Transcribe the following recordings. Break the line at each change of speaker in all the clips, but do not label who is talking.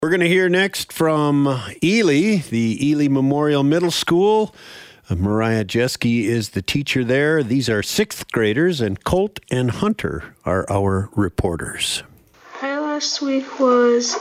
We're going to hear next from Ely, the Ely Memorial Middle School. Mariah Jeske is the teacher there. These are sixth graders, and Colt and Hunter are our reporters.
High last week was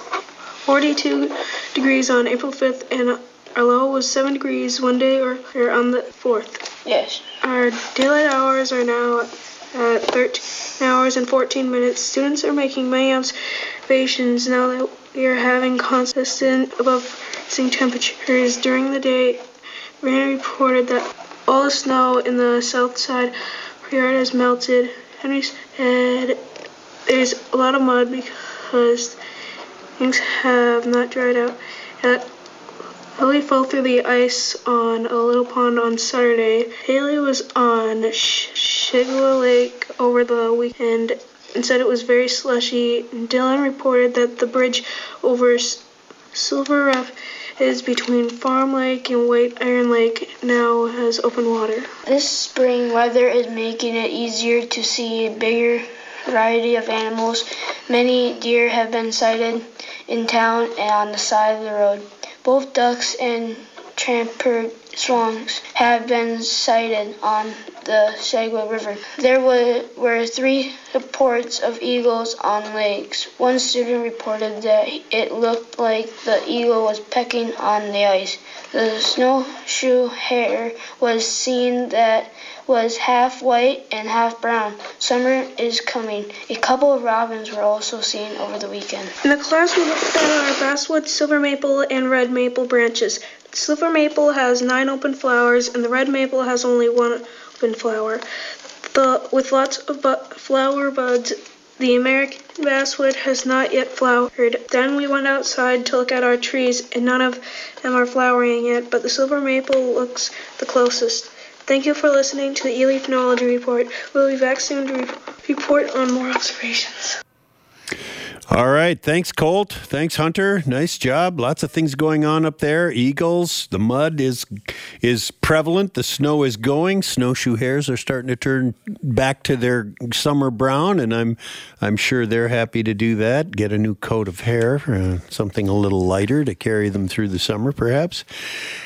42 degrees on April 5th, and our low was 7 degrees one day or on the 4th.
Yes.
Our daylight hours are now at 13 hours and 14 minutes. Students are making many observations now that we are having consistent above freezing temperatures during the day. Rain reported that all the snow in the south side of our yard has melted. Henry said there's a lot of mud because things have not dried out yet. Haley fell through the ice on a little pond on Saturday. Haley was on Shigwa Lake over the weekend and said it was very slushy. Dylan reported that the bridge over Silver Rapids between Farm Lake and White Iron Lake now has open water.
This spring weather is making it easier to see a bigger variety of animals. Many deer have been sighted in town and on the side of the road. Both ducks and trapper swans have been sighted on the Sagwa River. There were 3 reports of eagles on lakes. One student reported that it looked like the eagle was pecking on the ice. The snowshoe hare was seen that was half white and half brown. Summer is coming. A couple of robins were also seen over the weekend.
In the class, we looked at our basswood, silver maple, and red maple branches. The silver maple has 9 open flowers, and the red maple has only 1 open flower. With lots of flower buds, the American basswood has not yet flowered. Then we went outside to look at our trees, and none of them are flowering yet, but the silver maple looks the closest. Thank you for listening to the Ely Phenology Report. We'll be back soon to report on more observations.
All right. Thanks, Colt. Thanks, Hunter. Nice job. Lots of things going on up there. Eagles. The mud is prevalent. The snow is going. Snowshoe hares are starting to turn back to their summer brown, and I'm sure they're happy to do that. Get a new coat of hair, something a little lighter to carry them through the summer, perhaps.